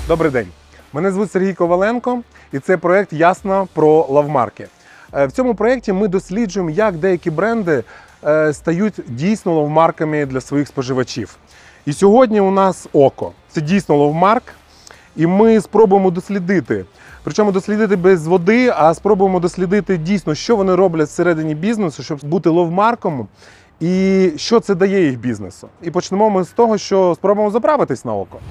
Добрий день. Мене звуть Сергій Коваленко, і це проєкт «Ясно про лавмарки». В цьому проєкті ми досліджуємо, як деякі бренди стають дійсно лавмарками для своїх споживачів. І сьогодні у нас «Око». Це дійсно лавмарк, і ми спробуємо дослідити. Причому дослідити без води, а спробуємо дослідити дійсно, що вони роблять всередині бізнесу, щоб бути лавмарком, і що це дає їх бізнесу. І почнемо ми з того, що спробуємо заправитись на «Око».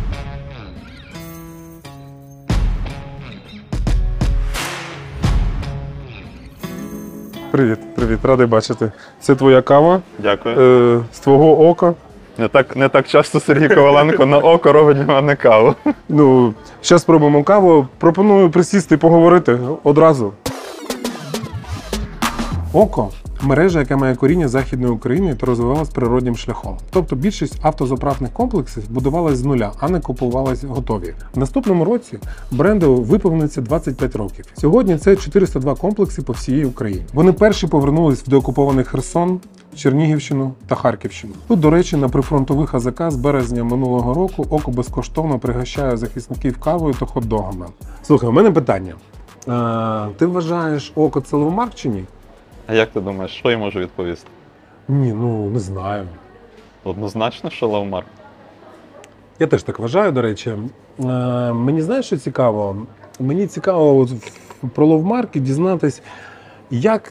Привіт, радий бачити. Це твоя кава. Дякую. З твого ока. Не так часто Сергій Коваленко на око робить в мене каву. Ну, зараз спробуємо каву. Пропоную присісти і поговорити одразу. Око – мережа, яка має коріння Західної України та розвивалась природнім шляхом. Тобто більшість автозаправних комплексів будувалась з нуля, а не купувалась готові. В наступному році бренду виповниться 25 років. Сьогодні це 402 комплекси по всій Україні. Вони перші повернулись в деокупований Херсон, Чернігівщину та Харківщину. Тут, до речі, на прифронтових АЗК з березня минулого року Око безкоштовно пригощає захисників кавою та хот-догами. Слухай, у мене питання. Ти вважаєш Око це лавмарк чи ні? А як ти думаєш, що я можу відповісти? Ні, не знаю. Однозначно, що лавмарк. Я теж так вважаю, до речі. Мені знаєш, що цікаво? Мені цікаво про лавмарки дізнатись, як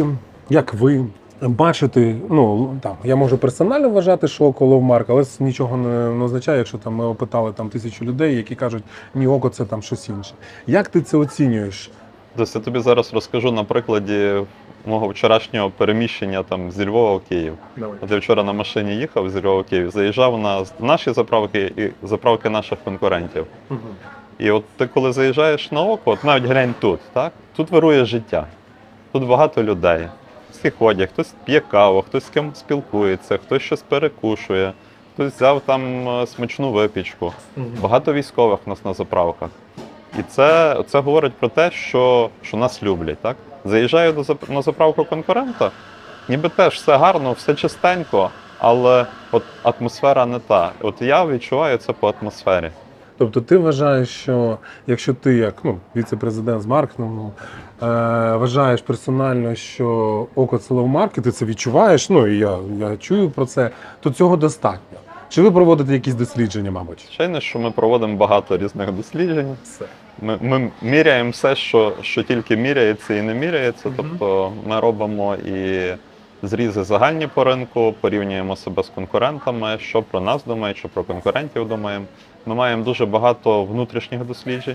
ви бачите, я можу персонально вважати, що Око лавмарк, але це нічого не означає, якщо ми опитали 1000 людей, які кажуть, ні, Око це щось інше. Як ти це оцінюєш? Я тобі зараз розкажу на прикладі мого вчорашнього переміщення зі Львова в Київ. От я вчора на машині їхав зі Львова в Київ, заїжджав на наші заправки і заправки наших конкурентів. І от ти коли заїжджаєш на Око, от навіть глянь тут, так? Тут вирує життя, тут багато людей. Всі ходять, хтось п'є каву, хтось з ким спілкується, хтось щось перекушує, хтось взяв смачну випічку. Багато військових у нас на заправках. І це говорить про те, що нас люблять. Так? Заїжджаю на заправку конкурента, ніби теж все гарно, все чистенько, але от атмосфера не та. От я відчуваю це по атмосфері. Тобто ти вважаєш, що якщо ти як віце-президент з маркетингу вважаєш персонально, що Око це лавмарк, і ти це відчуваєш, і я чую про це, то цього достатньо. Чи ви проводите якісь дослідження, мабуть? Звичайно, що ми проводимо багато різних досліджень. Ми міряємо все, що тільки міряється і не міряється. Тобто ми робимо і зрізи загальні по ринку, порівнюємо себе з конкурентами, що про нас думають, що про конкурентів думаємо. Ми маємо дуже багато внутрішніх досліджень.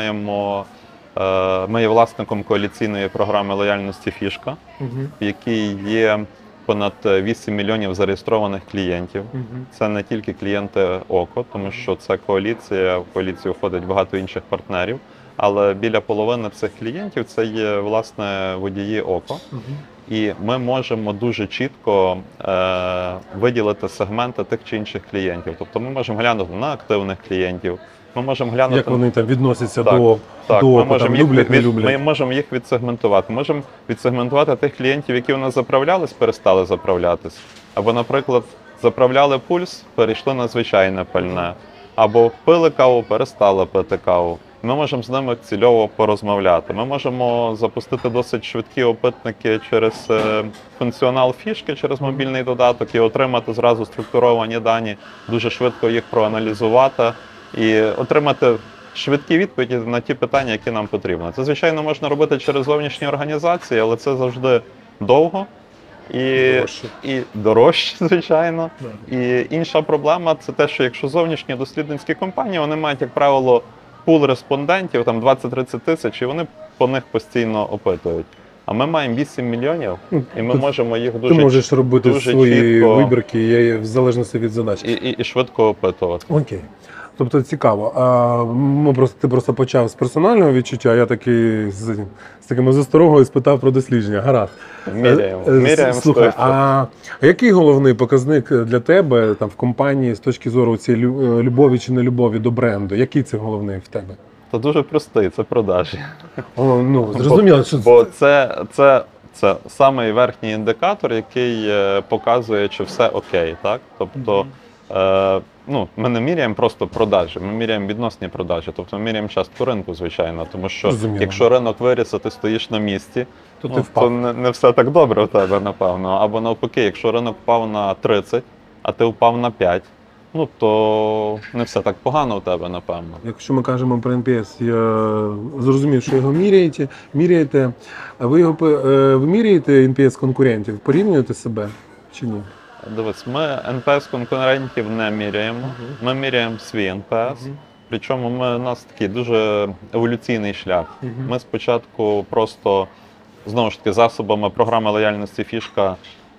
Ми є власником коаліційної програми лояльності «Фішка», в якій є понад 8 мільйонів зареєстрованих клієнтів. Це не тільки клієнти Око, тому що це коаліція, в коаліцію входить багато інших партнерів, але біля половини цих клієнтів це є, власне, водії Око. І ми можемо дуже чітко виділити сегменти тих чи інших клієнтів. Тобто ми можемо глянути на активних клієнтів, ми можемо глянути... Як вони відносяться до Око, люблять, не люблять. Ми можемо їх відсегментувати. Можемо відсегментувати тих клієнтів, які у нас заправлялись, перестали заправлятись. Або, наприклад, заправляли пульс, перейшли на звичайне пальне. Або пили каву, перестали пити каву. Ми можемо з ними цільово порозмовляти. Ми можемо запустити досить швидкі опитники через функціонал фішки, через мобільний додаток і отримати зразу структуровані дані, дуже швидко їх проаналізувати і отримати швидкі відповіді на ті питання, які нам потрібні. Це, звичайно, можна робити через зовнішні організації, але це завжди довго і дорожче, звичайно. І інша проблема – це те, що якщо зовнішні дослідницькі компанії, вони мають, як правило, пул респондентів, 20-30 тисяч, і вони по них постійно опитують. А ми маємо 8 мільйонів, і ми можемо їх дуже чітко... Ти можеш робити свої вибірки в залежності від задач. І швидко опитувати. Окей. Тобто цікаво. Ти просто почав з персонального відчуття, а я такий з такими засторогою спитав про дослідження. Гаразд. Міряємо. Слухай, а який головний показник для тебе в компанії з точки зору цієї любові чи нелюбові до бренду? Який це головний в тебе? Це дуже простий, це продажі. Зрозуміло, що бо це самий верхній індикатор, який показує, чи все окей. Так? Тобто ми не міряємо просто продажі, ми міряємо відносні продажі. Тобто ми міряємо частку ринку, звичайно. Тому що Зрозуміло. якщо ринок виріс, а ти стоїш на місці, То ти впав. то не все так добре у тебе, напевно. Або навпаки, якщо ринок впав на 30, а ти впав на 5, то не все так погано у тебе, напевно. Якщо ми кажемо про NPS, я зрозумів, що його міряєте. А ви ви міряєте NPS конкурентів? Порівнюєте себе чи ні? Дивись, ми НПС конкурентів не міряємо, ми міряємо свій НПС. Причому у нас такий дуже еволюційний шлях. Ми спочатку просто, знову ж таки, засобами програми лояльності фішка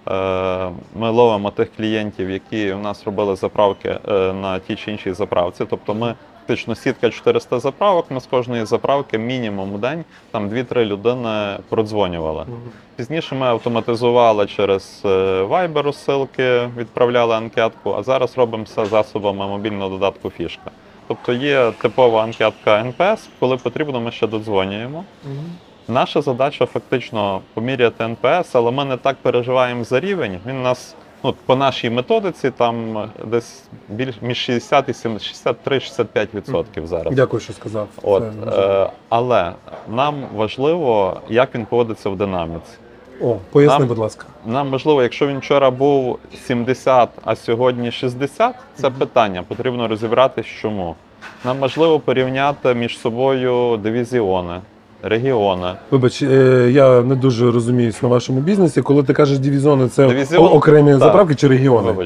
ми ловимо тих клієнтів, які у нас робили заправки на тій чи іншій заправці. Тобто ми фактично сітка 400 заправок, ми з кожної заправки мінімум у день там 2-3 людини продзвонювали. Пізніше ми автоматизували через Viber розсилки, відправляли анкетку, а зараз робимо все засобами мобільного додатку фішка. Тобто є типова анкетка НПС, коли потрібно, ми ще додзвонюємо. Наша задача фактично поміряти НПС, але ми не так переживаємо за рівень. Він у нас, по нашій методиці, там десь між 60 і 63-65% зараз. Дякую, що сказав. Але нам важливо, як він поводиться в динаміці. Поясни, будь ласка. Нам важливо, якщо він вчора був 70, а сьогодні 60, це питання, потрібно розібратися, чому. Нам важливо порівняти між собою дивізіони, регіони. Вибач, я не дуже розуміюсь на вашому бізнесі. Коли ти кажеш дивізіони, це Дивізіон, окремі заправки чи регіони? Вибач,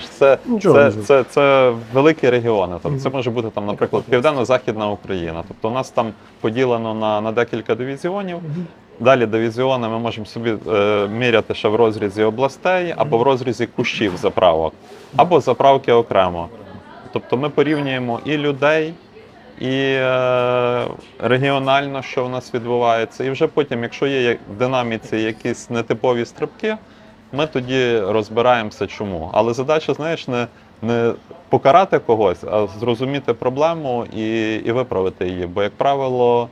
це великі регіони. Тобто це може бути, наприклад, Південно-Західна Україна. Тобто у нас там поділено на декілька дивізіонів. Далі дивізіони ми можемо собі міряти ще в розрізі областей, або в розрізі кущів заправок, або заправки окремо. Тобто ми порівнюємо і людей, і регіонально, що у нас відбувається. І вже потім, якщо є в динаміці якісь нетипові стрибки, ми тоді розбираємося чому. Але задача, знаєш, не покарати когось, а зрозуміти проблему і виправити її. Бо, як правило,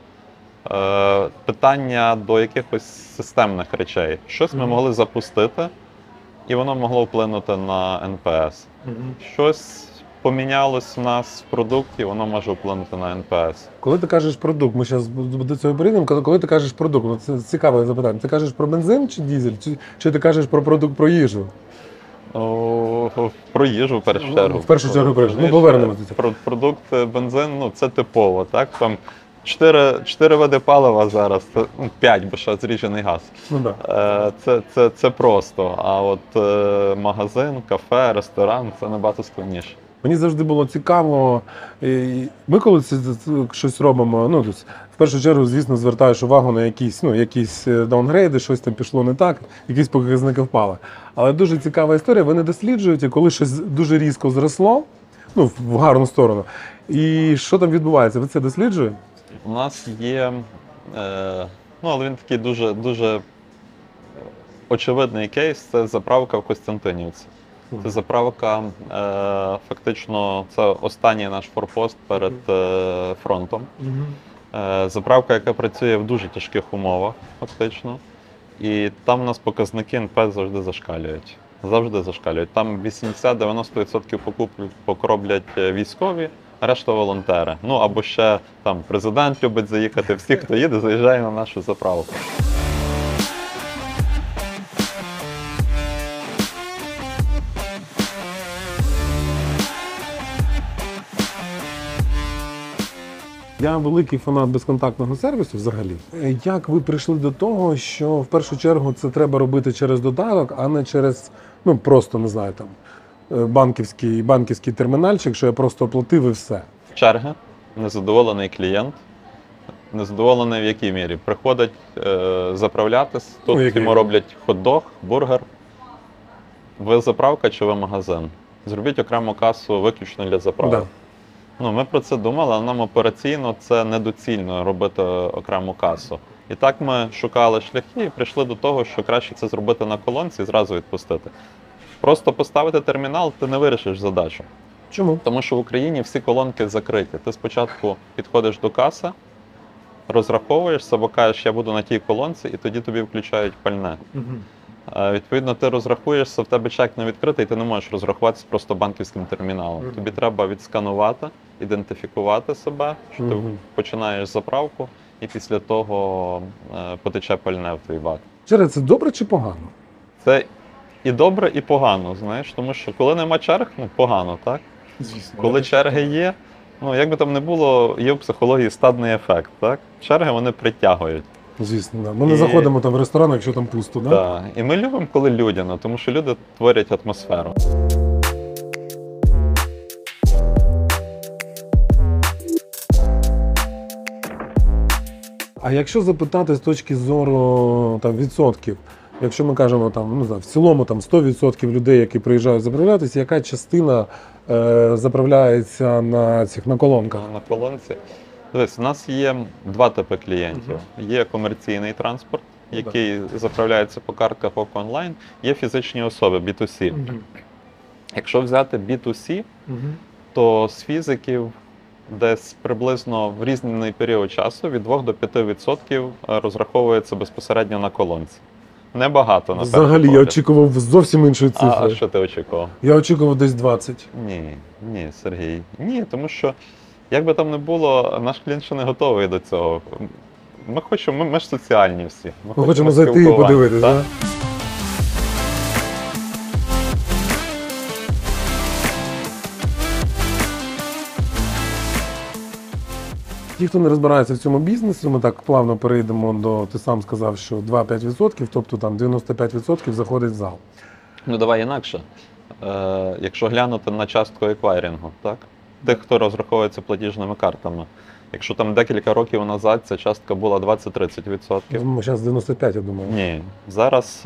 питання до якихось системних речей. Щось ми могли запустити, і воно могло вплинути на НПС. Щось помінялось в нас в продукті, воно може вплинути на НПС. Коли ти кажеш продукт, ми зараз до цього перейдемо, коли ти кажеш продукт, це цікаве запитання. Ти кажеш про бензин чи дізель, чи ти кажеш про продукт, про їжу? Про їжу, в першу чергу. В першу чергу про їжу. Повернемося до цього. Продукт бензин, це типово, так? Там 4 види палива зараз, 5, бо ще зріджений газ. Це просто. А от магазин, кафе, ресторан – це набагато складніше. Мені завжди було цікаво. Ми коли щось робимо, в першу чергу, звісно, звертаєш увагу на якісь даунгрейди, щось там пішло не так, якісь показники впали. Але дуже цікава історія, ви не досліджуєте, коли щось дуже різко зросло, в гарну сторону. І що там відбувається? Ви це досліджуєте? У нас є, але він такий дуже, дуже очевидний кейс, це заправка в Костянтинівці. Це заправка, фактично, це останній наш форпост перед фронтом. Заправка, яка працює в дуже тяжких умовах, фактично. І там у нас показники НПС завжди зашкалюють. Завжди зашкалюють. Там 80-90% покупок роблять військові, решта волонтери. Або ще там президент любить заїхати. Всі, хто їде, заїжджає на нашу заправку. Я великий фанат безконтактного сервісу взагалі. Як ви прийшли до того, що в першу чергу це треба робити через додаток, а не через, просто, не знаю, там, банківський термінальчик, що я просто оплатив і все? Черги, незадоволений клієнт. Незадоволений в якій мірі? Приходить заправлятись, тут йому роблять хот-дог, бургер. Ви заправка чи ви магазин? Зробіть окрему касу виключно для заправок. Ми про це думали, але нам операційно це недоцільно робити окрему касу. І так ми шукали шляхи і прийшли до того, що краще це зробити на колонці і зразу відпустити. Просто поставити термінал, ти не вирішиш задачу. Чому? Тому що в Україні всі колонки закриті. Ти спочатку підходиш до каси, розраховуєшся, або кажеш, я буду на тій колонці, і тоді тобі включають пальне. Відповідно, ти розрахуєшся, в тебе чек не відкритий, ти не можеш розрахуватися просто банківським терміналом. Тобі треба відсканувати, ідентифікувати себе, що ти починаєш заправку, і після того потече пальне в твій бак. Через це добре чи погано? Це і добре, і погано, знаєш, тому що коли нема черг, погано, так? Звісно. Коли черги є, як би там не було, є в психології стадний ефект, так? Черги вони притягують. Звісно, да. Ми не заходимо там в ресторан, якщо там пусто, да? Так. І ми любимо, коли людяно, тому що люди творять атмосферу. А якщо запитати з точки зору там, відсотків, якщо ми кажемо там, в цілому там 100% людей, які приїжджають заправлятися, яка частина заправляється на колонках? На колонці. Дивись, у нас є два типи клієнтів. Є комерційний транспорт, який заправляється по картках ОК онлайн, є фізичні особи, B2C. Якщо взяти B2C, то з фізиків десь приблизно в різний період часу від 2 до 5% розраховується безпосередньо на колонці. Небагато, на перший Взагалі, я погляд. очікував зовсім іншої цифри. А що ти очікував? Я очікував десь 20. Ні, Сергій. Ні, тому що, як би там не було, наш клієнт ще не готовий до цього. Ми ж соціальні всі. Ми хочемо зайти і спілкування, подивитися. так? Да? Ті, хто не розбирається в цьому бізнесі, ми так плавно перейдемо до, ти сам сказав, що 2-5%, тобто там 95% заходить в зал. Давай інакше. Якщо глянути на частку еквайрінгу, так? Тих, хто розраховується платіжними картами. Якщо там декілька років назад ця частка була 20-30%. Зараз 95, я думаю. Ні, зараз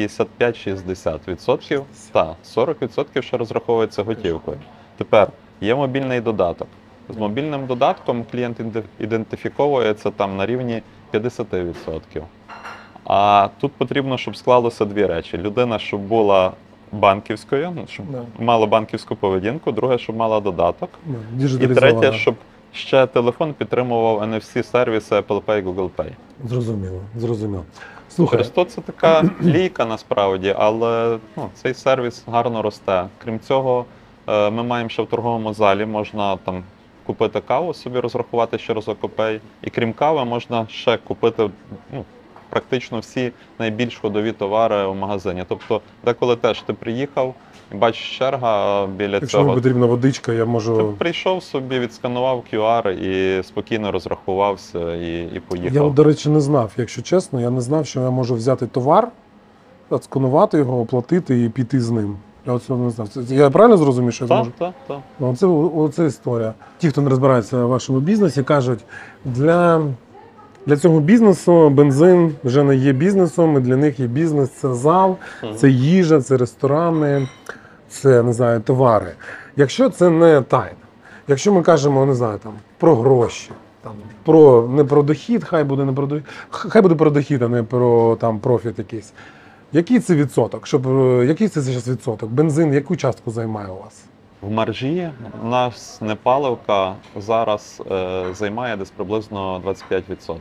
55-60%. Так, 40% ще розраховується готівкою. Тепер є мобільний додаток. З мобільним додатком клієнт ідентифіковується там на рівні 50%. А тут потрібно, щоб склалося дві речі. Людина, щоб була банківською, щоб мала банківську поведінку, друге, щоб мала додаток. І третє, щоб ще телефон підтримував NFC-сервіси Apple Pay, Google Pay. Зрозуміло. Слухай. Тобто це така лійка насправді, але цей сервіс гарно росте. Крім цього, ми маємо ще в торговому залі, можна там купити каву, собі розрахувати через OKPay. І крім кави, можна ще купити практично всі найбільш ходові товари в магазині. Тобто, деколи теж ти приїхав і бачиш черга біля Якщо цього. мені потрібна водичка, я можу... Ти прийшов собі, відсканував QR і спокійно розрахувався і поїхав. Я, до речі, не знав, якщо чесно, я не знав, що я можу взяти товар, відсканувати його, оплатити і піти з ним. Я оце не знав. Я правильно зрозумів, що я зможу? Так. Оце історія. Ті, хто не розбирається в вашому бізнесі, кажуть, для цього бізнесу бензин вже не є бізнесом, і для них є бізнес, це зал, це їжа, це ресторани, це, не знаю, товари. Якщо це не тайна, якщо ми кажемо, не знаю, там, про гроші, там, не про дохід, хай буде про дохід, а не про там, профіт якийсь. Який це відсоток? Який це зараз відсоток? Бензин яку частку займає у вас? В маржі у нас непаливка зараз займає десь приблизно 25%.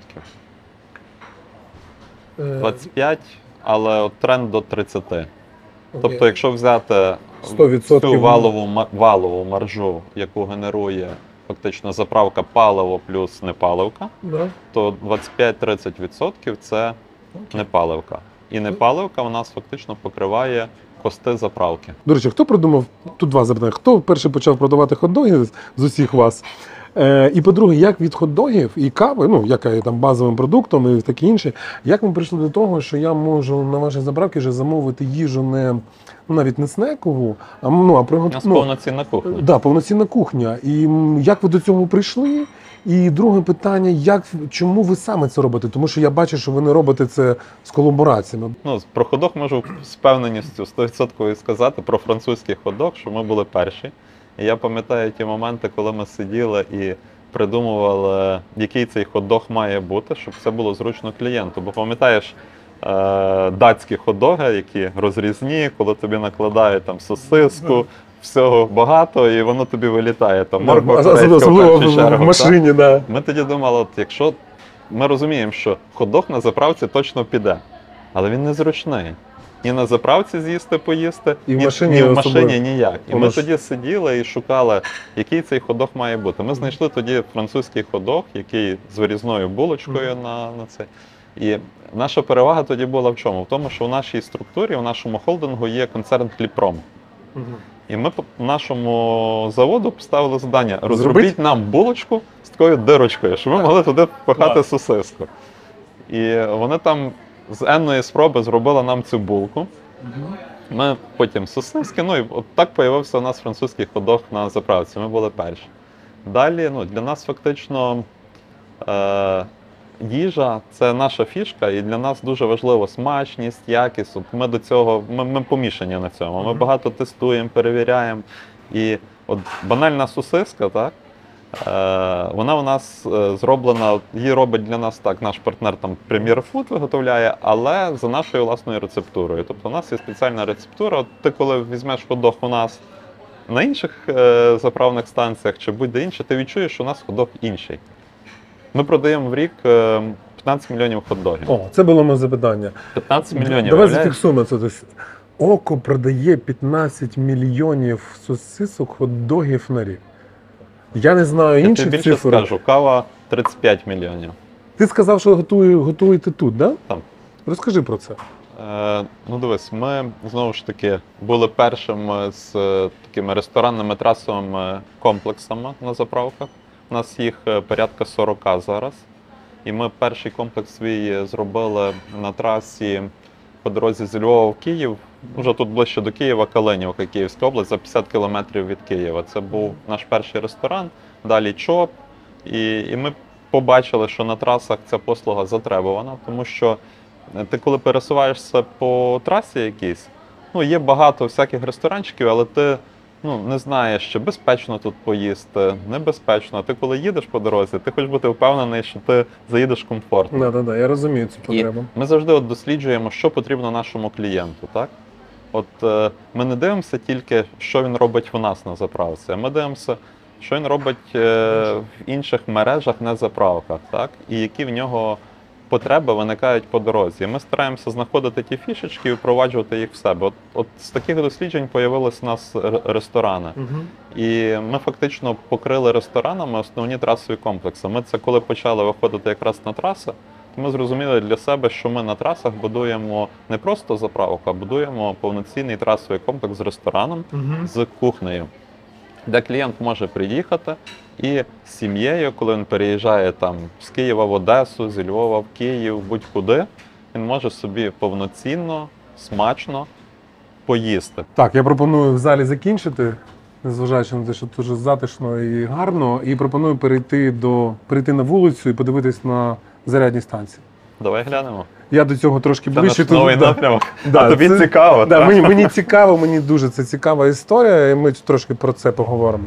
25%, але от тренд до 30%. Тобто, якщо взяти 100% всю валову маржу, яку генерує фактично заправка паливо плюс непаливка, то 25-30% це непаливка. І непаливка у нас фактично покриває кости заправки. До речі, хто придумав, тут два запитання, хто перший почав продавати хот-доги з усіх вас? І по-друге, як від хот-догів і кави, яка є там базовим продуктом і таке інше, як ми прийшли до того, що я можу на вашій заправці вже замовити їжу навіть не снекову, а У нас повноцінна кухня. Да, повноцінна кухня. І як ви до цього прийшли? І друге питання, чому ви саме це робите? Тому що я бачу, що ви не робите це з колабораціями. Про хот-дог можу з впевненістю 100% сказати, про французький хот-дог, що ми були перші. І я пам'ятаю ті моменти, коли ми сиділи і придумували, який цей хот-дог має бути, щоб це було зручно клієнту. Бо пам'ятаєш, датські хот-доги, які розрізні, коли тобі накладають там сосиску, всього багато, і воно тобі вилітає. Там морква особливо в машині, да. Ми тоді думали, якщо ми розуміємо, що хот-дог на заправці точно піде, але він незручний. ні на заправці з'їсти, поїсти, І в ні, машині ні в особливо. машині ніяк. І Воно ми ж- тоді сиділи і шукали, який цей хот-дог має бути. Ми знайшли тоді французький хот-дог, який з вирізною булочкою на це. І наша перевага тоді була в чому? В тому, що в нашій структурі, в нашому холдингу є концерн Хлібпром. І ми по нашому заводу поставили завдання: розробіть нам булочку з такою дирочкою, щоб ми могли туди пихати Клас. сосиску. І вони там з енної спроби зробили нам цю булку. Ми потім сосиски, ну і от так з'явився у нас французький хот-дог на заправці. Ми були перші. Далі, ну, для нас фактично їжа це наша фішка, і для нас дуже важливо смачність, якість. От ми до цього, ми помішані на цьому. Ми багато тестуємо, перевіряємо. І от банальна сосиска, так? Вона у нас зроблена, її робить для нас так, наш партнер там Premier Food виготовляє, але за нашою власною рецептурою. Тобто у нас є спеціальна рецептура. От ти коли візьмеш хот-дог у нас на інших заправних станціях чи будь-де інше, ти відчуєш, що у нас хот-дог інший. Ми продаємо в рік 15 мільйонів хот-догів. О, це було моє запитання. 15 мільйонів. Давай уявляєш? зафіксуємо це. Тобто, Око продає 15 мільйонів сосисок, хот-догів на рік. Я не знаю Я тобі інших більше цифр. скажу, кава 35 мільйонів. Ти сказав, що готуєте тут, так? Да? Там. Розкажи про це. Ну дивись, ми знову ж таки були першими з такими ресторанними трасовими комплексами на заправках. У нас їх порядка 40 зараз. І ми перший комплекс свій зробили на трасі по дорозі з Львова в Київ. Вже тут ближче до Києва, Калинівка, Київська область, за 50 кілометрів від Києва. Це був наш перший ресторан, далі ЧОП. І ми побачили, що на трасах ця послуга затребувана, тому що ти коли пересуваєшся по трасі якійсь, ну, є багато всяких ресторанчиків, але ти не знаєш, чи безпечно тут поїсти, небезпечно. А ти коли їдеш по дорозі, ти хочеш бути впевнений, що ти заїдеш комфортно. Да, я розумію цю І потребу. ми завжди досліджуємо, що потрібно нашому клієнту. Так? От ми не дивимося тільки, що він робить у нас на заправці, а ми дивимося, що він робить в інших мережах, не заправках, так? І які в нього потреби виникають по дорозі. І ми стараємося знаходити ті фішечки і впроваджувати їх в себе. От з таких досліджень з'явились у нас ресторани. І ми фактично покрили ресторанами основні трасові комплекси. Ми це коли почали виходити якраз на траси, то ми зрозуміли для себе, що ми на трасах будуємо не просто заправку, а будуємо повноцінний трасовий комплекс з рестораном, з кухнею, де клієнт може приїхати і з сім'єю, коли він переїжджає там з Києва в Одесу, зі Львова в Київ, будь-куди, він може собі повноцінно, смачно поїсти. Так, я пропоную в залі закінчити, незважаючи на те, що дуже затишно і гарно, і пропоную перейти на вулицю і подивитись на зарядні станції. Давай глянемо. Я до цього трошки Це ближче. наш новий да. напрямок. Да, А тобі це- цікаво, Да, так? мені цікаво, мені дуже це цікава історія, і ми трошки про це поговоримо.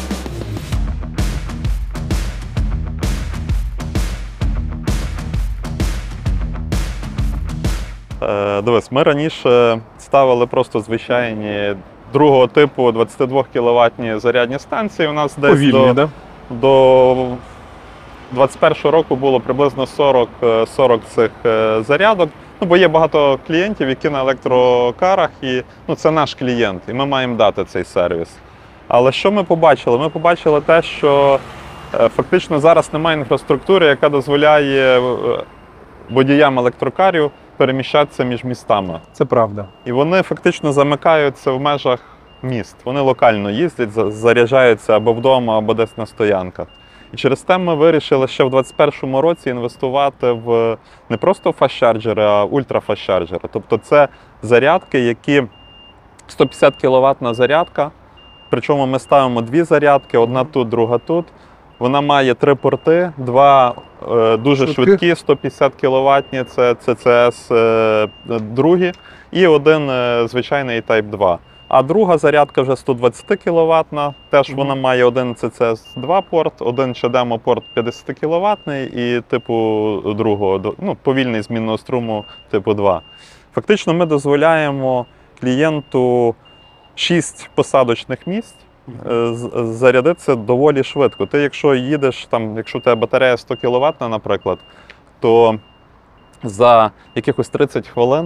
Дивись, ми раніше ставили просто звичайні другого типу 22 кВт зарядні станції. У нас десь Повільні, да? до 21-го року було приблизно 40 цих зарядок. Ну, бо є багато клієнтів, які на електрокарах, і це наш клієнт, і ми маємо дати цей сервіс. Але що ми побачили? Ми побачили те, що фактично зараз немає інфраструктури, яка дозволяє водіям електрокарів переміщатися між містами. Це правда. І вони фактично замикаються в межах міст. Вони локально їздять, заряджаються або вдома, або десь на стоянках. І через те ми вирішили ще в 2021 році інвестувати в не просто фастчарджери, а ультрафастчарджери. Тобто це зарядки, які 150 кВт зарядка, причому ми ставимо дві зарядки, одна тут, друга тут. Вона має 3 порти, 2 дуже швидкі 150 кВт, це CCS другі, і один звичайний Type 2. А друга зарядка вже 120 кВт, теж вона має один CCS 2 порт, один CHAdeMO порт 50 кВт і типу другого, повільний змінного струму типу 2. Фактично ми дозволяємо клієнту 6 посадочних місць зарядитися доволі швидко. Ти, якщо їдеш, якщо у тебе батарея 100 кВт, наприклад, то за якихось 30 хвилин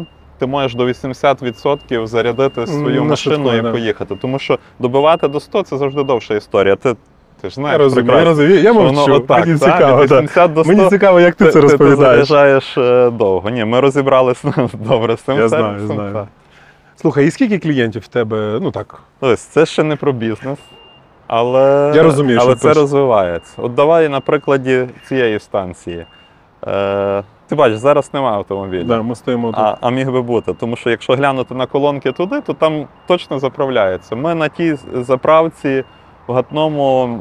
ти можеш до 80% зарядити свою На машину швидкої, і да. поїхати. Тому що добивати до 100 – це завжди довша історія. Ти ж знаєш Я розумію, прекрасно. я що воно мовчу, отак, мені так, цікаво. від 80 до 100 Мені цікаво, як ти це розповідаєш. Ти заряджаєш довго. Ні, ми розібралися добре з цим Я сервісом. знаю. так. Слухай, і скільки клієнтів в тебе, ну так, Ось, це ще не про бізнес, але, Я розумію, але що це точно. розвивається. От давай на прикладі цієї станції. Ти бачиш, зараз немає автомобіля. да, ми стоїмо тут. А міг би бути, тому що якщо глянути на колонки туди, то там точно заправляється. Ми на тій заправці в Гатному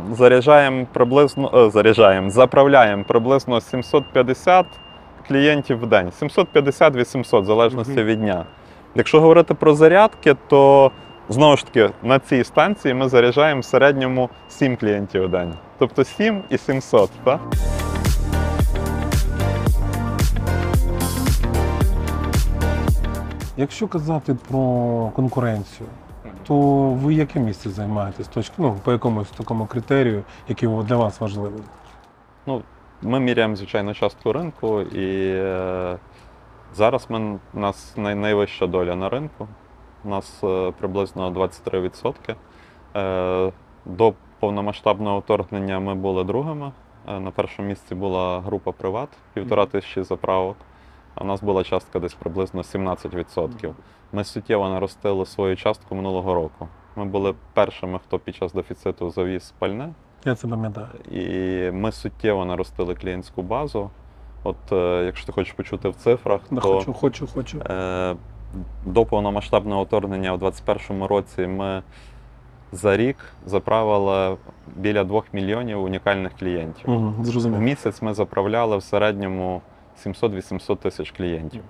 заправляємо приблизно 750 клієнтів в день. 750-800, в залежності від дня. Якщо говорити про зарядки, то знову ж таки на цій станції ми заряджаємо в середньому 7 клієнтів в день. Тобто 7 і 700, так? Якщо казати про конкуренцію, то ви яке місце займаєтесь? По якомусь такому критерію, який для вас важливий? Ну, ми міряємо, звичайно, частку ринку, і зараз у нас найвища доля на ринку. У нас приблизно 23%. До повномасштабного вторгнення ми були другими. На першому місці була група «Приват», 1500 заправок. А у нас була частка десь приблизно 17%. Ми суттєво наростили свою частку минулого року. Ми були першими, хто під час дефіциту завіз пальне. Я це пам'ятаю. І ми суттєво наростили клієнтську базу. От якщо ти хочеш почути в цифрах, Да, то хочу. до повномасштабного вторгнення у 2021 році ми за рік заправили біля 2 мільйонів унікальних клієнтів. Угу, В зрозумів. місяць ми заправляли в середньому 700-800 тисяч клієнтів.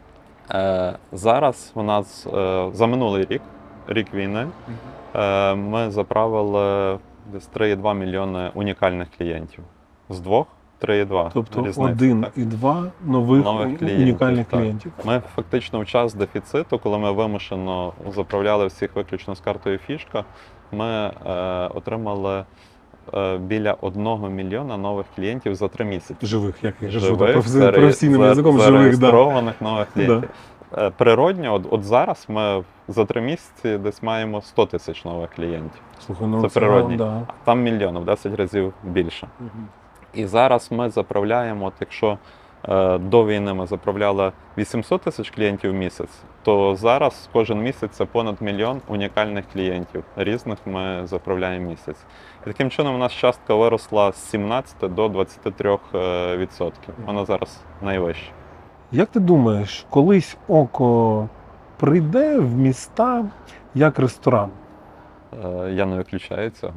Зараз у нас за минулий рік війни, ми заправили десь 3,2 мільйони унікальних клієнтів. З 2 – 3,2. Тобто Різниця, 1 так. і 2 нових клієнтів, унікальних так. клієнтів. Ми фактично в час дефіциту, коли ми вимушено заправляли всіх виключно з картою фішка, ми отримали біля 1 мільйона нових клієнтів за 3 місяці. Живих, як я кажу, Живих, професійним язиком живих, да. зареєстрованих нових клієнтів. Природньо, от зараз ми за 3 місяці десь маємо 100 тисяч нових клієнтів. Слухай, ну Це природній. Да. А там мільйон, в 10 разів більше. І зараз ми заправляємо, от якщо до війни ми заправляли 800 тисяч клієнтів в місяць, то зараз кожен місяць це понад 1 мільйон унікальних клієнтів. Різних ми заправляємо в місяць. І таким чином у нас частка виросла з 17 до 23%. Вона зараз найвища. Як ти думаєш, колись око прийде в міста як ресторан? Я не виключаю цього.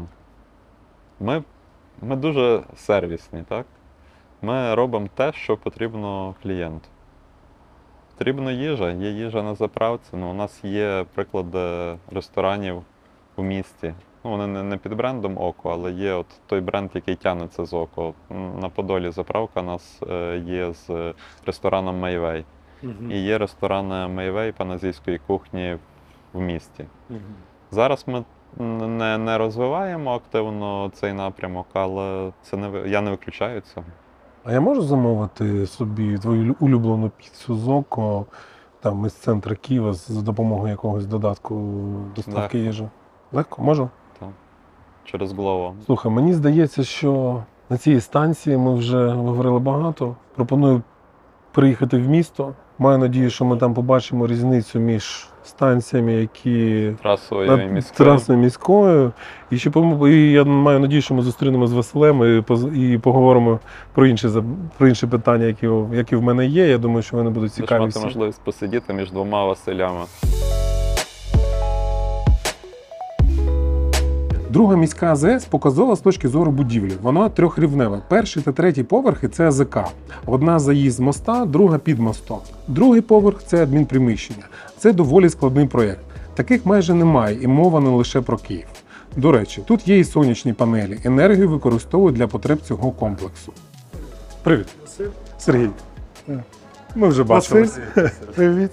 Ми дуже сервісні, так? Ми робимо те, що потрібно клієнту. Потрібна їжа, є їжа на заправці. Ну, у нас є приклади ресторанів у місті. Ну, вони не під брендом «Око», але є от той бренд, який тягнеться з «Око». На Подолі заправка у нас є з рестораном «Мейвей». І є ресторани «Мейвей» паназійської кухні в місті. Зараз ми не розвиваємо активно цей напрямок, але я не виключаю цього. А я можу замовити собі твою улюблену піцу з «Око» там із центру Києва за допомогою якогось додатку доставки їжі? Легко? Можу? Так. Через Glovo. Слухай, мені здається, що на цій станції ми вже говорили багато. Пропоную приїхати в місто. Маю надію, що ми там побачимо різницю між станціями, які Трасовою і міською. Трасою міською. І я маю надію, що ми зустрінемо з Василем і поговоримо про інші питання, які в мене є. Я думаю, що вони будуть цікаві. Будеш мати можливість посидіти між 2 Василями. Друга міська АЗС показова з точки зору будівлі. Вона трьохрівнева. Перший та третій поверхи – це АЗК. Одна заїзд з моста, друга під мостом. Другий поверх – це адмінприміщення. Це доволі складний проєкт. Таких майже немає і мова не лише про Київ. До речі, тут є і сонячні панелі. Енергію використовують для потреб цього комплексу. Привіт. Сергій. Ми вже бачилися. Привіт.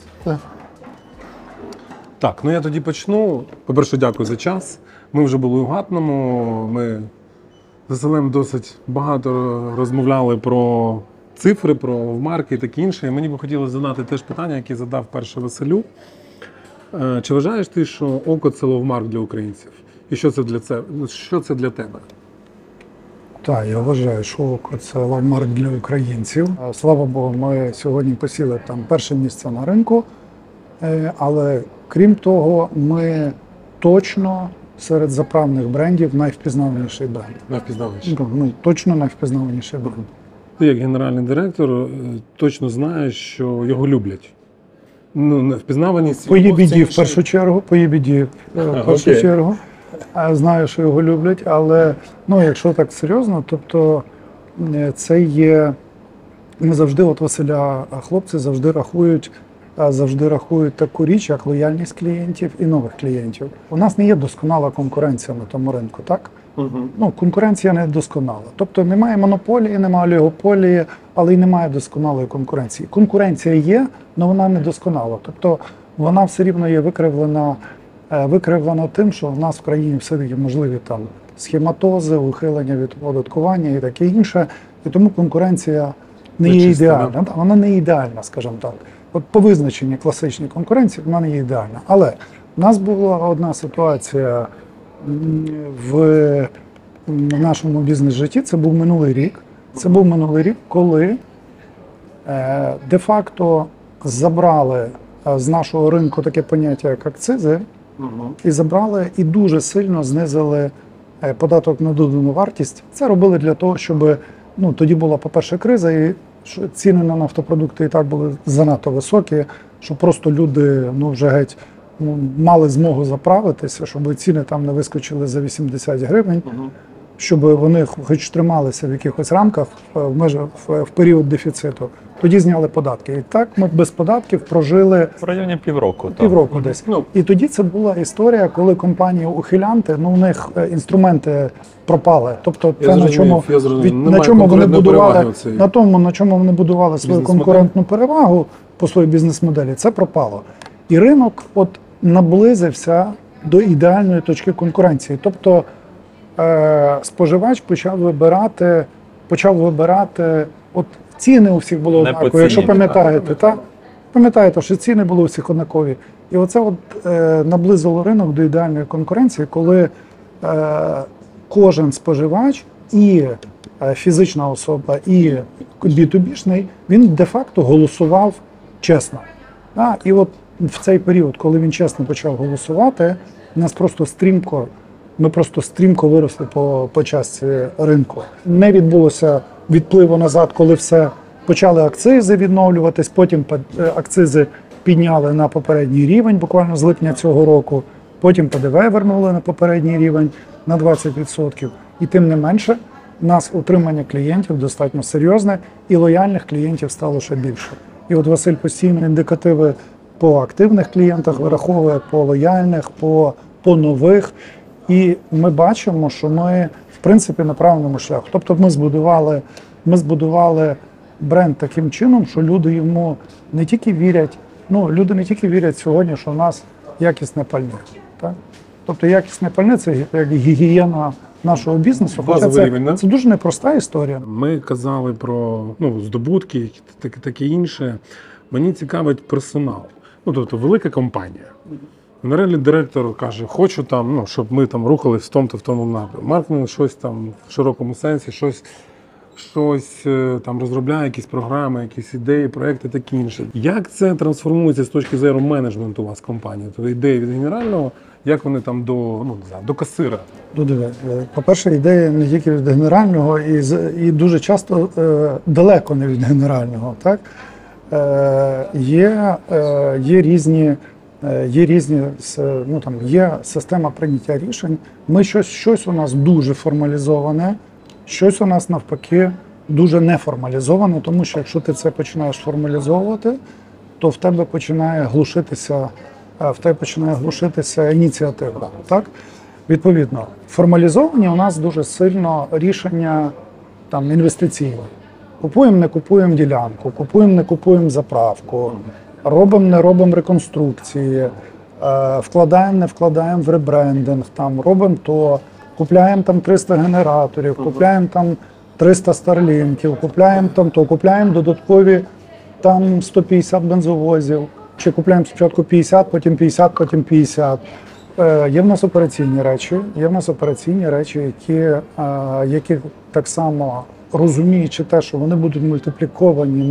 Так, ну я тоді почну. По-перше, дякую за час. Ми вже були у Гатному, ми з Василем досить багато розмовляли про цифри, про марки і таке інше. І мені б хотілося задати теж питання, яке задав перше Василю. Чи вважаєш ти, що око – це ловмарк для українців? І що це для тебе? Так, я вважаю, що око – це лавмарк для українців. Слава Богу, ми сьогодні посіли там перше місце на ринку, але крім того, ми точно серед заправних брендів найвпізнаваніший бренд. Найвпізнаваніший. Ну, точно найвпізнаваніший бренд. Ти як генеральний директор точно знаєш, що його люблять. Ну, впізнаваність... По ЄБД в першу чергу, чергу. Знаю, що його люблять, але ну, якщо так серйозно, тобто це є, ми завжди, от Василя, хлопці завжди рахують таку річ, як лояльність клієнтів і нових клієнтів. У нас не є досконала конкуренція на тому ринку, так? Ну, конкуренція не досконала. Тобто немає монополії, немає олігополії, але й немає досконалої конкуренції. Конкуренція є, але вона не досконала. Тобто вона все рівно є викривлена тим, що в нас в країні все-таки можливі там схематози, ухилення від оподаткування і таке інше. І тому конкуренція не є ідеальна. Вона не ідеальна, скажімо так. От по визначенні класичній конкуренції вона не є ідеальна. Але в нас була одна ситуація в нашому бізнес-житті, це був минулий рік. Це був минулий рік, коли де-факто забрали з нашого ринку таке поняття, як акцизи, і забрали і дуже сильно знизили податок на додану вартість. Це робили для того, щоб тоді була, по-перше, криза, і ціни на нафтопродукти і так були занадто високі, щоб просто люди вже геть мали змогу заправитися, щоб ціни там не вискочили за 80 гривень, щоб вони хоч трималися в якихось рамках в період дефіциту. Тоді зняли податки. І так ми без податків прожили В районі півроку. Півроку десь. І тоді це була історія, коли компанії-ухилянти, у них інструменти пропали. Тобто це на чому вони будували свою конкурентну перевагу по своїй бізнес-моделі, це пропало. І ринок наблизився до ідеальної точки конкуренції. Тобто споживач почав вибирати, от ціни у всіх було однакові, якщо пам'ятаєте, так? Пам'ятаєте, що ціни були у всіх однакові. І оце наблизило ринок до ідеальної конкуренції, коли кожен споживач, і фізична особа, і B2B-шний, він де-факто голосував чесно. І от в цей період, коли він чесно почав голосувати, ми просто стрімко виросли по частці ринку. Не відбулося відпливу назад, коли почали акцизи відновлюватись, потім акцизи підняли на попередній рівень, буквально з липня цього року, потім ПДВ вернули на попередній рівень на 20%. І тим не менше, у нас утримання клієнтів достатньо серйозне, і лояльних клієнтів стало ще більше. І от Василь постійно індикативи по активних клієнтах вираховує, по лояльних, по нових. І ми бачимо, що ми, в принципі, на правильному шляху. Тобто ми збудували бренд таким чином, що люди йому не тільки вірять, сьогодні, що в нас якісне пальне. Так? Тобто якісне пальне – це як гігієна нашого бізнесу. Це дуже непроста історія. Ми казали про здобутки і таке інше. Мені цікавить персонал. Тобто велика компанія. Генеральний директор каже, хочу там, щоб ми там рухались в тому напрямку. Маркетинг щось там в широкому сенсі, щось там розробляє, якісь програми, якісь ідеї, проекти, такі інше. Як це трансформується з точки зору менеджменту у вас компанії? Тобто ідеї від генерального, як вони там до касира? По-перше, ідеї не тільки від генерального і дуже часто далеко не від генерального. Так? Є система прийняття рішень. Щось у нас дуже формалізоване, щось у нас навпаки дуже неформалізоване, тому що якщо ти це починаєш формалізовувати, то в тебе починає глушитися ініціатива. Так? Відповідно, формалізовані у нас дуже сильно рішення інвестиційні. Купуємо, не купуємо ділянку, купуємо, не купуємо заправку, робимо, не робимо реконструкції, вкладаємо, не вкладаємо в ребрендинг, робимо то, купляємо 300 генераторів, купляємо 300 старлінків, купляємо купляємо додаткові там 150 бензовозів, чи купляємо спочатку 50, потім 50, потім 50. Є в нас операційні речі, які так само розуміючи те, що вони будуть мультипліковані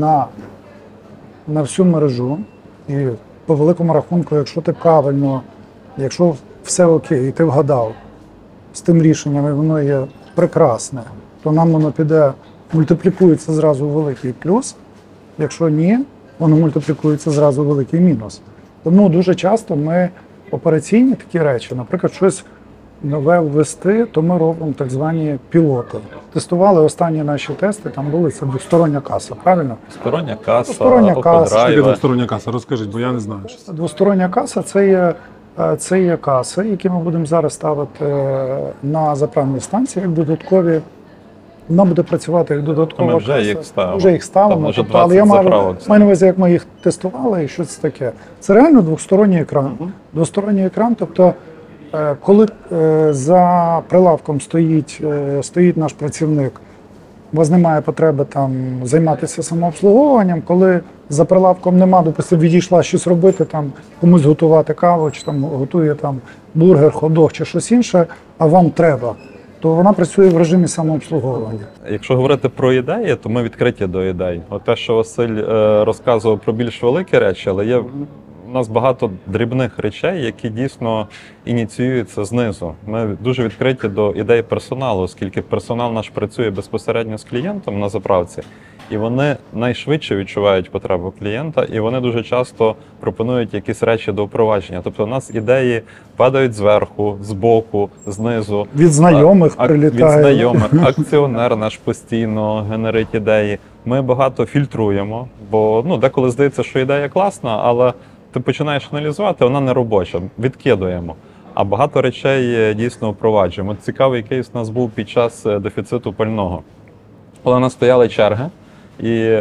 на всю мережу. І по великому рахунку, якщо ти правильно, якщо все окей, і ти вгадав з тим рішенням, і воно є прекрасне, то нам воно піде, мультиплікується зразу великий плюс. Якщо ні, воно мультиплікується зразу великий мінус. Тому дуже часто ми операційні такі речі, наприклад, щось нове ввести, то ми робимо так звані пілоти. Тестували останні наші тести, там були це двостороння каса, правильно? Стороння каса, Двостороння каса. Що таке опендрайви. двостороння каса? Розкажіть, бо я не знаю. Що це. Двостороння каса це є каси, які ми будемо зараз ставити на заправні станції як додаткові. Вона буде працювати як додаткова Ми вже каса. їх ставимо. Вже їх ставимо. Там, може, Тобто, але 20 я заправок. маю на увазі, як ми їх тестували і що це таке. Це реально двосторонній екран. Двосторонній екран, тобто коли за прилавком стоїть наш працівник, у вас немає потреби там займатися самообслуговуванням, коли за прилавком нема, допустимо, відійшла щось робити, там комусь готувати каву, чи там готує там бургер, хот-дог чи щось інше, а вам треба, то вона працює в режимі самообслуговування. Якщо говорити про ідеї, то ми відкриті до ідей. От те, що Василь розказував про більш великі речі, але є у нас багато дрібних речей, які дійсно ініціюються знизу. Ми дуже відкриті до ідей персоналу, оскільки персонал наш працює безпосередньо з клієнтом на заправці, і вони найшвидше відчувають потребу клієнта, і вони дуже часто пропонують якісь речі до впровадження. Тобто у нас ідеї падають зверху, збоку, знизу. Від знайомих прилітає. Від знайомих. Акціонер наш постійно генерить ідеї. Ми багато фільтруємо, бо деколи здається, що ідея класна, але ти починаєш аналізувати, вона не робоча, відкидуємо. А багато речей дійсно впроваджуємо. Цікавий кейс у нас був під час дефіциту пального. Коли у нас стояли черги, і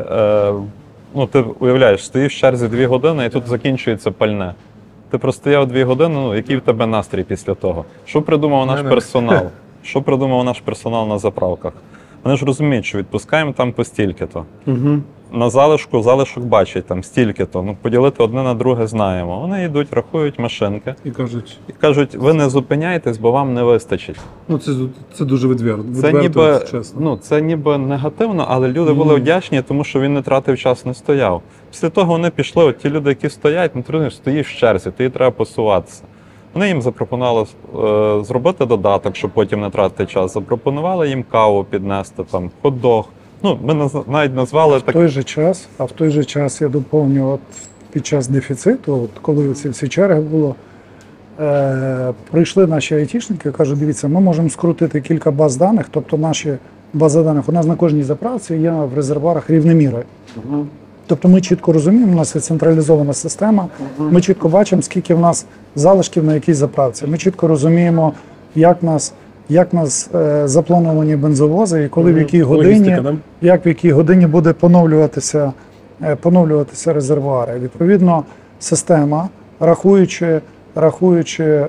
ти уявляєш, стоїш в черзі 2 години, і тут закінчується пальне. Ти простояв 2 години, який в тебе настрій після того? Що придумав наш персонал? Що придумав наш персонал на заправках? Вони ж розуміють, що відпускаємо там по стільки-то. На залишок бачать там стільки-то. Поділити одне на друге знаємо. Вони йдуть, рахують машинки І кажуть, ви не зупиняйтесь, бо вам не вистачить. це дуже відверто, це ніби негативно, але люди були вдячні, тому що він не тратив час, не стояв. Після того вони пішли, от ті люди, які стоять, стоїш в черзі, тобі треба посуватися. Вони їм запропонували зробити додаток, щоб потім не тратити час. Запропонували їм каву піднести, там, хот-дог. Ми навіть назвали В той же час я доповню, от під час дефіциту, коли ці всі черги було, прийшли наші айтішники і кажуть, дивіться, ми можемо скрутити кілька баз даних, тобто наші бази даних у нас на кожній заправці є в резервуарах рівнеміри. Тобто ми чітко розуміємо, у нас є централізована система, ми чітко бачимо, скільки в нас залишків на якій заправці. Ми чітко розуміємо, як нас заплановані бензовози і коли в якій годині буде поновлюватися резервуари. Відповідно, система, рахуючи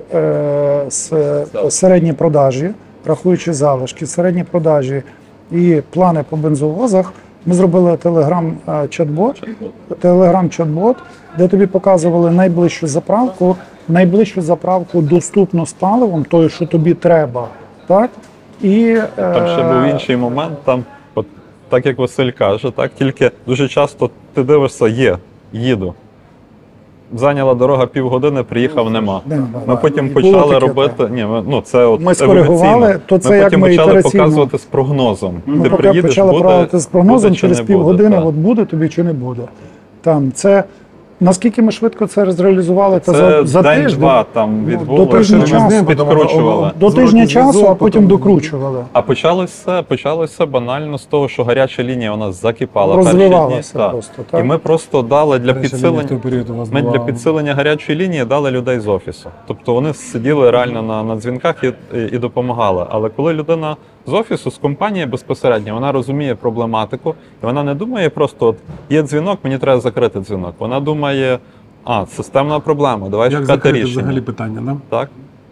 середні продажі, рахуючи залишки, середні продажі і плани по бензовозах, ми зробили телеграм-чат-бот, де тобі показували найближчу заправку доступну з паливом, тою, що тобі треба. Так? Там ще був інший момент, так як Василь каже, тільки дуже часто ти дивишся, їду. Зайняла дорога півгодини, приїхав, нема. Ми потім почали робити, ми скоригували, то це як ми почали показувати з прогнозом. Ми почали показувати з прогнозом, через півгодини от буде тобі чи не буде. Наскільки ми швидко це зреалізували, це за день, тиждень, два там відбулося, до тижня часу, підкручували. До тижня часу, а потім докручували. А почалося банально з того, що гаряча лінія у нас закипала розвивалася перші дні. Просто. Так? І ми просто дали для підсилення гарячої лінії дали людей з офісу. Тобто вони сиділи реально на дзвінках і допомагали. Але коли людина з офісу, з компанії безпосередньо, вона розуміє проблематику, і вона не думає просто, є дзвінок, мені треба закрити дзвінок. Вона думає, системна проблема, давай шукати рішення. Взагалі питання, да? Так.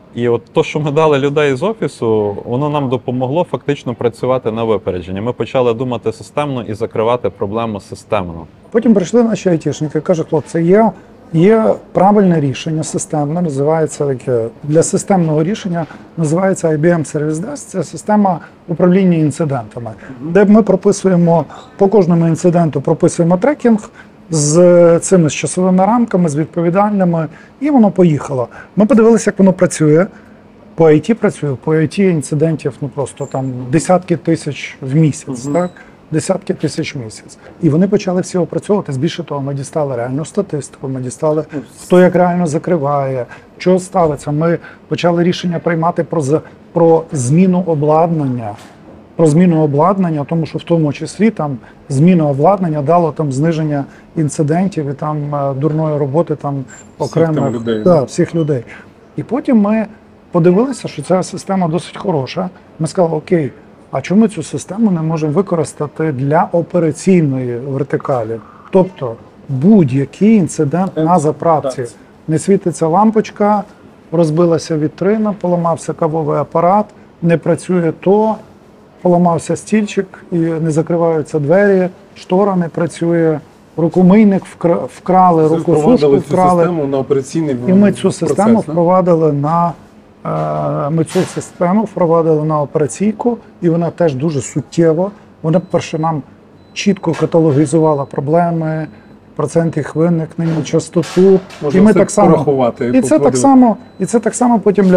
І от то, що ми дали людей з офісу, воно нам допомогло фактично працювати на випередження. Ми почали думати системно і закривати проблему системно. Потім прийшли наші айтішники, кажуть, хлопці, є правильне рішення системне, називається таке, для системного рішення називається IBM Service Desk, це система управління інцидентами, де ми прописуємо, по кожному інциденту прописуємо трекінг з цими часовими рамками, з відповідальними, і воно поїхало. Ми подивилися, як воно працює. По IT працює, по IT інцидентів просто там десятки тисяч в місяць, так? Десятки тисяч в місяць. І вони почали всі опрацьовувати. Більше того, ми дістали реальну статистику, ми дістали, хто як реально закриває, що ставиться. Ми почали рішення приймати про зміну обладнання. Про зміну обладнання, тому що в тому числі там зміна обладнання дало там зниження інцидентів і там дурної роботи там окремих людей, всіх людей. І потім ми подивилися, що ця система досить хороша. Ми сказали, окей, а чому ми цю систему не можемо використати для операційної вертикалі? Тобто будь-який інцидент на заправці. Не світиться лампочка, розбилася вітрина, поламався кавовий апарат, не працює то, поламався стільчик і не закриваються двері, штора не працює, рукомийник вкрали, рукосушку вкрали. Систему на операційний І ми цю систему впровадили на операційку, і вона теж дуже суттєво. Вона, по-перше, нам чітко каталогізувала проблеми, процент їх виникнення, частоту. Можна і ми все так само порахувати. і це так само потім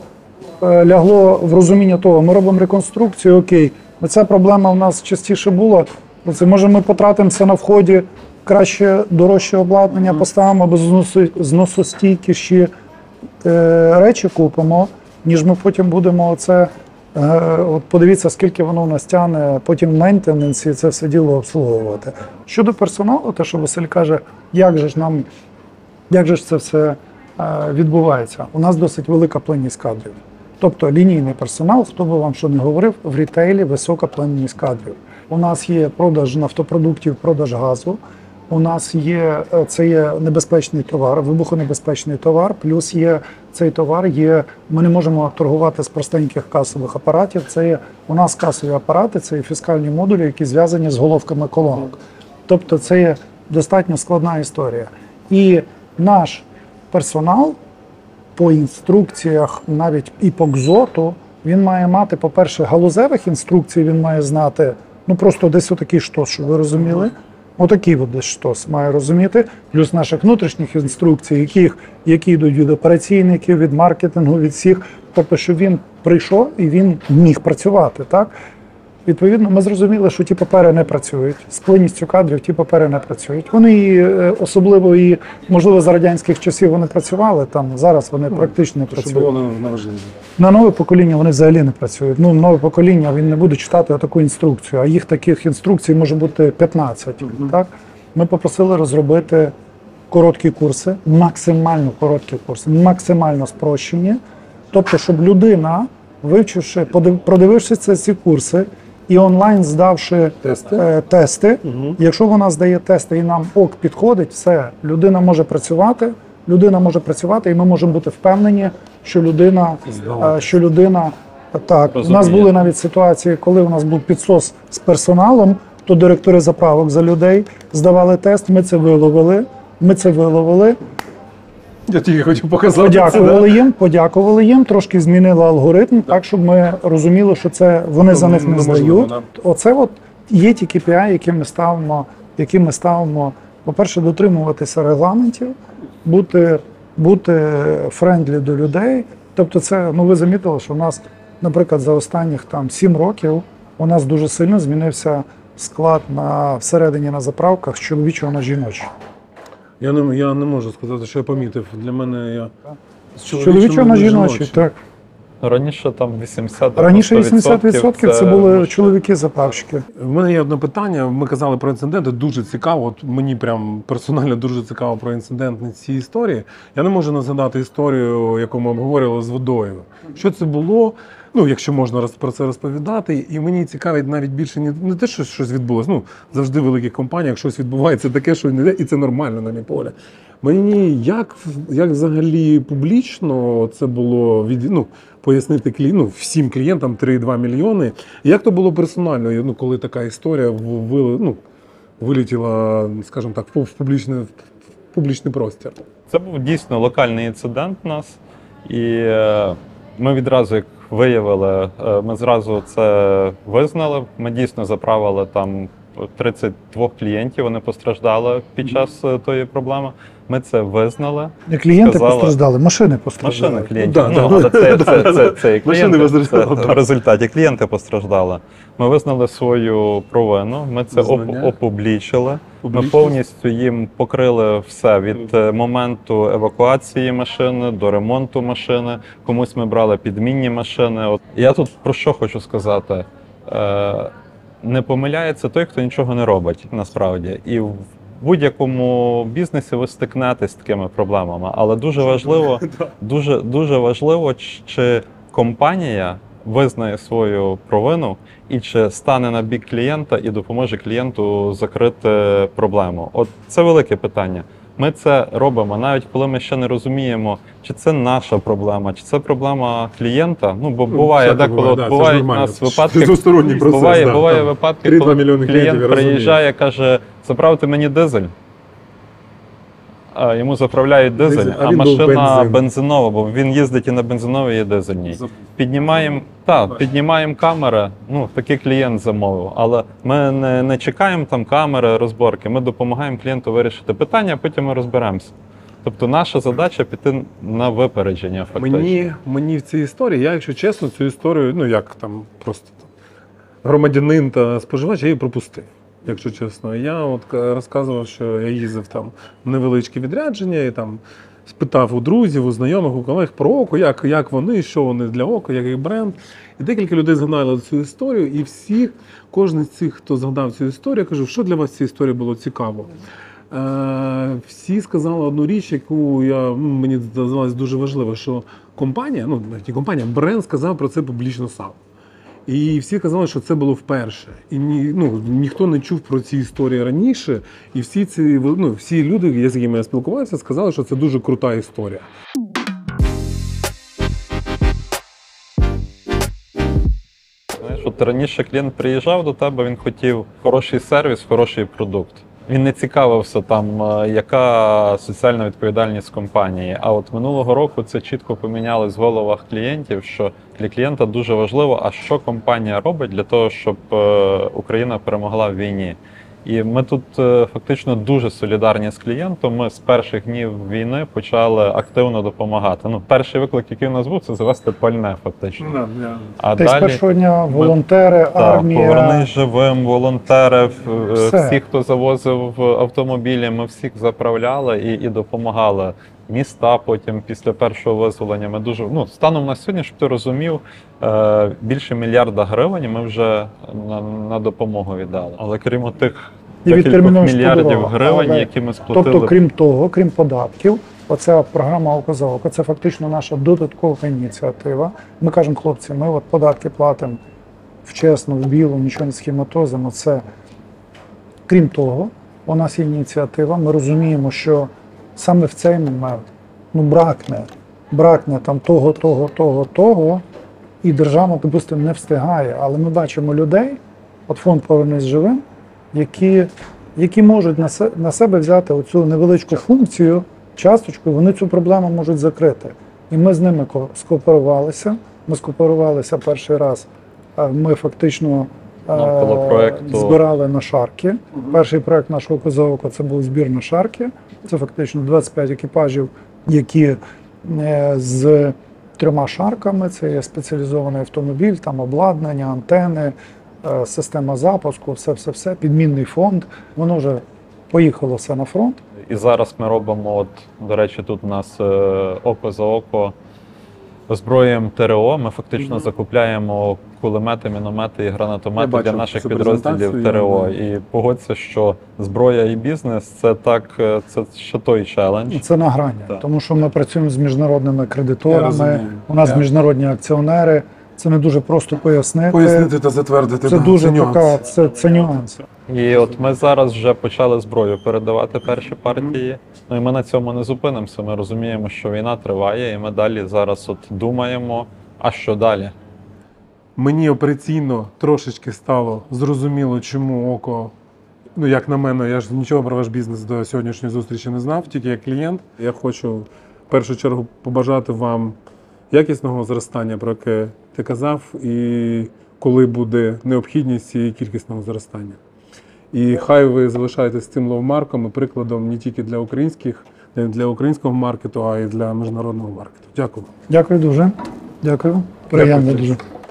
лягло в розуміння того, ми робимо реконструкцію, окей, ця проблема у нас частіше була, це може ми потратимося на вході, краще дорожче обладнання поставимо, або зносостійкіші речі купимо, ніж ми потім будемо оце, от подивіться, скільки воно у нас тягне, потім в мейнтенансі це все діло обслуговувати. Щодо персоналу, те, що Василь каже, як же ж це все відбувається? У нас досить велика плинність кадрів. Тобто лінійний персонал, хто би вам що не говорив, в рітейлі висока плинність кадрів. У нас є продаж нафтопродуктів, продаж газу. У нас це є небезпечний товар, вибухонебезпечний товар, плюс цей товар ми не можемо торгувати з простеньких касових апаратів. У нас касові апарати, це є фіскальні модулі, які зв'язані з головками колонок. Тобто це є достатньо складна історія. І наш персонал по інструкціях, навіть і по КЗОТу, він має мати, по-перше, галузевих інструкцій він має знати, просто десь отакий штос, щоб ви розуміли. Отакий десь штос має розуміти, плюс наших внутрішніх інструкцій, які йдуть від операційників, від маркетингу, від всіх. Тобто, щоб він прийшов і він міг працювати, так? Відповідно, ми зрозуміли, що ті папери не працюють. З плинністю кадрів ті папери не працюють. Вони особливо і, можливо, за радянських часів вони працювали, там зараз вони практично не працюють. Що було неважливо. На нове покоління вони взагалі не працюють. Нове покоління, він не буде читати таку інструкцію, а їх таких інструкцій може бути 15. Так? Ми попросили розробити короткі курси, максимально короткі курси, максимально спрощені. Тобто, щоб людина, вивчивши, продивившись ці курси, і онлайн здавши тести, якщо вона здає тести і нам підходить, все, людина може працювати, і ми можемо бути впевнені, що людина так. У нас були навіть ситуації, коли у нас був підсос з персоналом, то директори заправок за людей здавали тест, ми це виловили. Я тільки хотів показати. Подякували їм, трошки змінили алгоритм, так, щоб ми розуміли, що вони за них не здають. Оце є ті KPI, які ми ставимо, по-перше, дотримуватися регламентів, бути френдлі до людей. Тобто це, ви замітили, що у нас, наприклад, за останніх 7 років у нас дуже сильно змінився склад всередині на заправках з чоловічого на жіночий. Я не можу сказати, що я помітив. Для мене з чоловічого на жіночий, так. Раніше там 80%. Раніше 80% це були чоловіки-заправщики. В мене є одне питання. Ми казали про інциденти, дуже цікаво. От мені прям персонально дуже цікаво про інцидентні ці історії. Я не можу не згадати історію, яку ми обговорювали з водою. Що це було? Ну, якщо можна про це розповідати, і мені цікавить навіть більше не те, що щось відбулося. Ну, завжди в великих компаніях щось відбувається таке, що не йде, і це нормально, на мій погляд. Мені як взагалі публічно це було пояснити всім клієнтам 3,2 мільйони. Як то було персонально, коли така історія вилетіла, скажімо так, в публічний простір? Це був дійсно локальний інцидент у нас, і ми відразу, як виявили, ми зразу це визнали. Ми дійсно заправили там 32 клієнтів, вони постраждали під час тої проблеми. Ми це визнали. Не клієнти постраждали, машини постраждали. Машини клієнтів. Да. Це клієнти, це в результаті клієнти постраждали. Ми визнали свою провину, ми це опублічили. Ми повністю їм покрили все від моменту евакуації машини до ремонту машини. Комусь ми брали підмінні машини. Я тут про що хочу сказати. Не помиляється той, хто нічого не робить, насправді. І в будь-якому бізнесі ви стикнетесь з такими проблемами. Але дуже важливо, чи компанія визнає свою провину і чи стане на бік клієнта і допоможе клієнту закрити проблему. От це велике питання. Ми це робимо, навіть коли ми ще не розуміємо, чи це наша проблема, чи це проблема клієнта. Ну, бо буває деколи, бувають у нас випадки, буває випадки, коли клієнт приїжджає, каже, заправте мені дизель. Йому заправляють дизель, а машина бензинова, бо він їздить і на бензиновій, і дизельній. Піднімаємо камери, такий клієнт замовив, але ми не чекаємо там камери, розборки, ми допомагаємо клієнту вирішити питання, а потім ми розберемося. Тобто наша задача піти на випередження фактично. Мені в цій історії, я, якщо чесно, цю історію, як там просто громадянин та споживач, я її пропустив. Якщо чесно, я розказував, що я їздив там в невеличке відрядження і там спитав у друзів, у знайомих, у колег про ОКО, як вони, що вони для ОКО, як їх бренд. І декілька людей згадали цю історію, і кожен з цих, хто згадав цю історію, я кажу, що для вас в цій історії було цікаво. Всі сказали одну річ, яку мені здавалося дуже важливо, що компанія, бренд сказав про це публічно сам. І всі казали, що це було вперше. І ніхто не чув про ці історії раніше. І всі люди, з якими я спілкувався, сказали, що це дуже крута історія. Знаєш, от раніше клієнт приїжджав до тебе, він хотів хороший сервіс, хороший продукт. Він не цікавився там, яка соціальна відповідальність компанії. А от минулого року це чітко помінялось в головах клієнтів, що для клієнта дуже важливо, а що компанія робить для того, щоб Україна перемогла в війні. І ми тут фактично дуже солідарні з клієнтом. Ми з перших днів війни почали активно допомагати. Перший виклик, який у нас був, це завести пальне фактично. А далі з першого дня волонтери, армія. Повернись живим, волонтери, всі, хто завозив автомобілі, ми всіх заправляли і допомагали. Міста потім, після першого визволення, ми дуже, станом на сьогодні, щоб ти розумів, більше 1 мільярда гривень ми вже на допомогу віддали. Але крім тих декількох мільярдів гривень, які ми сплатили. Тобто, крім того, крім податків, оця програма «Око за око» – це фактично наша додаткова ініціатива. Ми кажемо, хлопці, ми податки платимо вчасно, в білу, нічого не схематозимо. Це, крім того, у нас є ініціатива, ми розуміємо, що саме в цей момент бракне там того, і держава, допустимо, не встигає. Але ми бачимо людей, от фонд «Повернись живим», які можуть на себе взяти оцю невеличку функцію, часточку, і вони цю проблему можуть закрити. І ми з ними скооперувалися. Ми скооперувалися перший раз, ми фактично збирали на шарки. Перший проєкт нашого «Око за око» – це був збір на шарки. Це фактично 25 екіпажів, які з 3 шарками, це є спеціалізований автомобіль, там обладнання, антени, система запуску, все, підмінний фонд. Воно вже поїхало все на фронт. І зараз ми робимо, до речі, тут у нас «Око за око», озброюємо ТРО, ми фактично закупляємо кулемети, міномети і гранатомети для наших підрозділів ТРО. І погодься, що зброя і бізнес – це ще той челендж. Це на грані, тому що ми працюємо з міжнародними кредиторами, у нас міжнародні акціонери, Це не дуже просто пояснити. Пояснити та затвердити. Це да, дуже нюанс. така, це нюанс. І от ми зараз вже почали зброю передавати перші партії. Ну і ми на цьому не зупинимося. Ми розуміємо, що війна триває, і ми далі зараз от думаємо, а що далі. Мені операційно трошечки стало зрозуміло, чому око. Ну, як на мене, я ж нічого про ваш бізнес до сьогоднішньої зустрічі не знав, тільки як клієнт. Я хочу в першу чергу побажати вам якісного зростання, про яке ти казав, і коли буде необхідність і кількісного зростання. І хай ви залишаєтесь цим ловмарком і прикладом не тільки для українського маркету, а й для міжнародного маркету. Дякую. Дякую дуже. Дякую. Приємно Дякую. дуже.